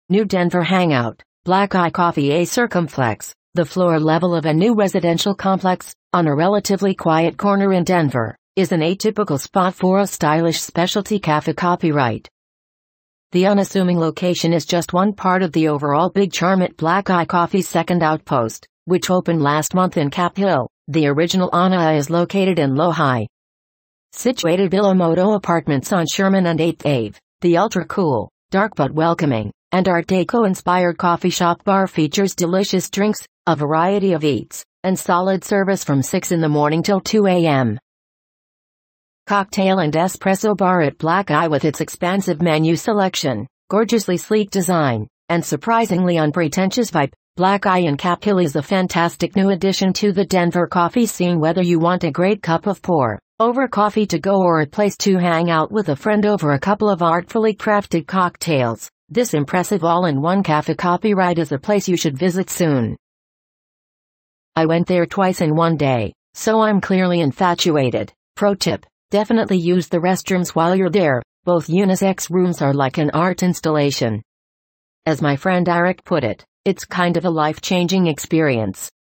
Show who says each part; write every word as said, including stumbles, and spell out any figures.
Speaker 1: New Denver Hangout, Black Eye Coffee A Circumflex, the floor level of a new residential complex, on a relatively quiet corner in Denver, is an atypical spot for a stylish specialty cafe. Copyright. The unassuming location is just one part of the overall big charm at Black Eye Coffee's second outpost, which opened last month in Cap Hill. The original Ana is located in Lohi. Situated below Moto Apartments on Sherman and eighth Avenue, the ultra-cool, dark but welcoming, and Art Deco-inspired coffee shop bar features delicious drinks, a variety of eats, and solid service from six in the morning till two a m Cocktail and espresso bar at Black Eye with its expansive menu selection, gorgeously sleek design, and surprisingly unpretentious vibe. Black Eye in Cap Hill is a fantastic new addition to the Denver coffee scene. Whether you want a great cup of pour over coffee to go or a place to hang out with a friend over a couple of artfully crafted cocktails, this impressive all-in-one cafe. Copyright is a place you should visit soon. I went there twice in one day, so I'm clearly infatuated. Pro tip: definitely use the restrooms while you're there. Both unisex rooms are like an art installation. As my friend Eric put it, it's kind of a life-changing experience.